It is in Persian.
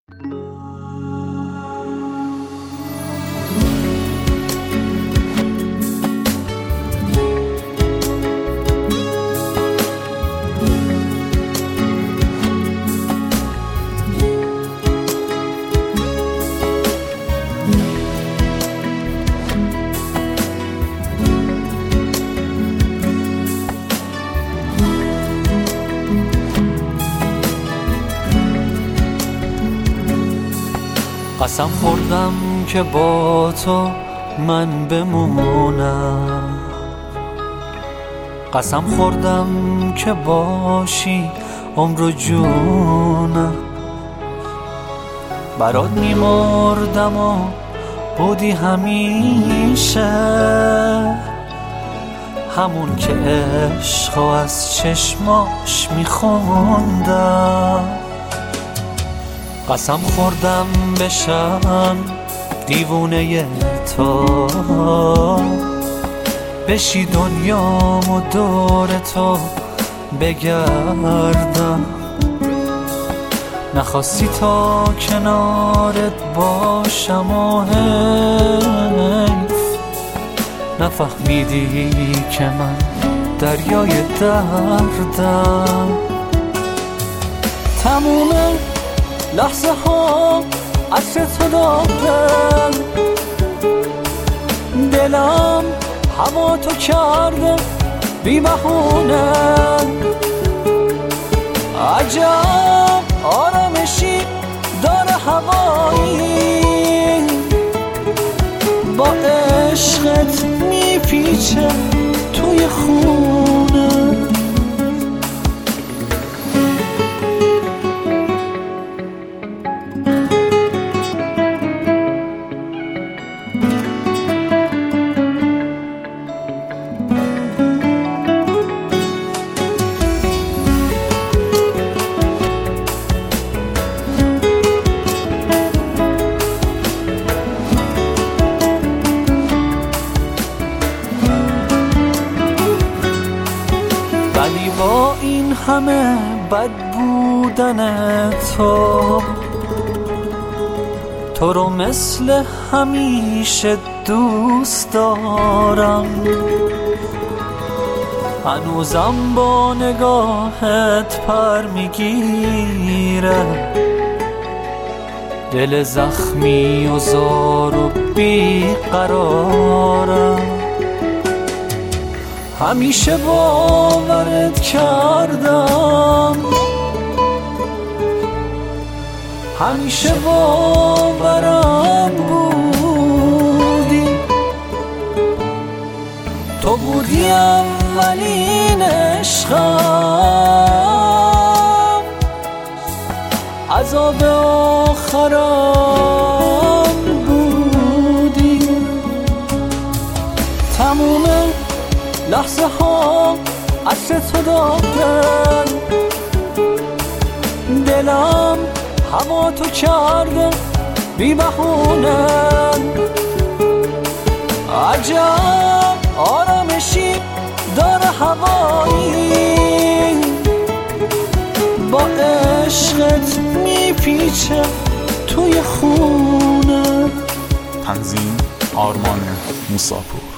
قسم خوردم که با تو من بمونم، قسم خوردم که باشی عمر و جونم. برات میمردم و بودی همیشه همون که عشقو از چشماش میخوندم. قسم خوردم بشم دیوونه تو، بشی دنیام و دور تو بگردم. نخواستی تا کنارت باشم و حیف نفهمیدی که من دریای دردم. تموم لحظه ها عطر تو دارم، دلم هوا تو کرده بی بهونه. عجب آرامشی داره هوایی، با عشقت میپیچه توی خونه. ولی با این همه بد بودن تو رو مثل همیشه دوست دارم. هنوزم با نگاهت پر میگیره دل زخمی و زار و بیقرارم. همیشه باورت کردم، همیشه باورم بودی، تو بودی اولین عشقم، عذاب آخرم بودی. تموم لحظه ها عطر تو دارم، دلم هوا تو کرده بی بهونه. عجب آرامشی داره هوایی، با عشقت میپیچه توی خونه. تنظیم آرمان موساپور.